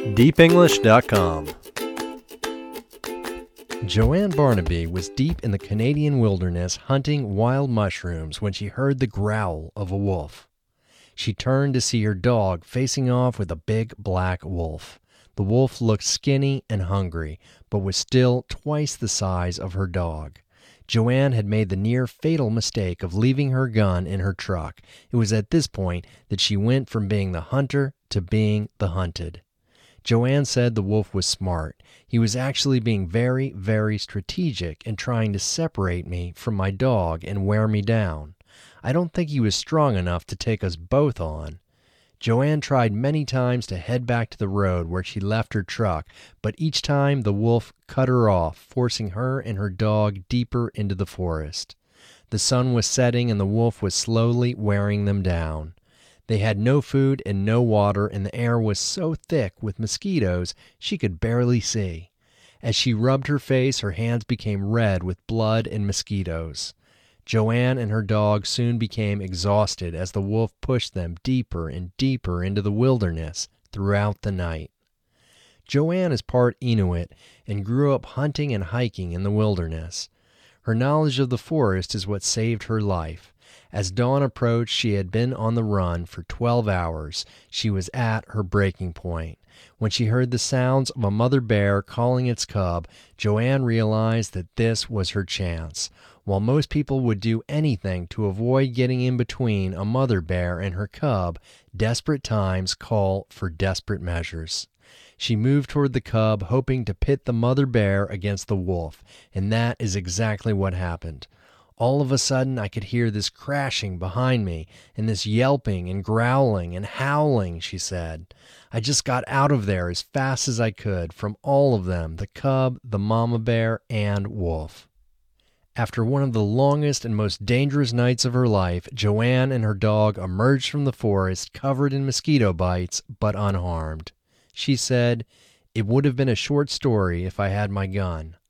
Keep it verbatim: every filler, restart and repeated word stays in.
deep english dot com. Joanne Barnaby was deep in the Canadian wilderness hunting wild mushrooms when she heard the growl of a wolf. She turned to see her dog facing off with a big black wolf. The wolf looked skinny and hungry, but was still twice the size of her dog. Joanne had made the near-fatal mistake of leaving her gun in her truck. It was at this point that she went from being the hunter to being the hunted. Joanne said the wolf was smart. He was actually being very, very strategic in trying to separate me from my dog and wear me down. I don't think he was strong enough to take us both on. Joanne tried many times to head back to the road where she left her truck, but each time the wolf cut her off, forcing her and her dog deeper into the forest. The sun was setting and the wolf was slowly wearing them down. They had no food and no water, and the air was so thick with mosquitoes she could barely see. As she rubbed her face, her hands became red with blood and mosquitoes. Joanne and her dog soon became exhausted as the wolf pushed them deeper and deeper into the wilderness throughout the night. Joanne is part Inuit and grew up hunting and hiking in the wilderness. Her knowledge of the forest is what saved her life. As dawn approached, she had been on the run for twelve hours. She was at her breaking point. When she heard the sounds of a mother bear calling its cub, Joanne realized that this was her chance. While most people would do anything to avoid getting in between a mother bear and her cub, desperate times call for desperate measures. She moved toward the cub, hoping to pit the mother bear against the wolf, and that is exactly what happened. All of a sudden, I could hear this crashing behind me, and this yelping and growling and howling, she said. I just got out of there as fast as I could from all of them, the cub, the mama bear, and wolf. After one of the longest and most dangerous nights of her life, Joanne and her dog emerged from the forest covered in mosquito bites, but unharmed. She said, "It would have been a short story if I had my gun.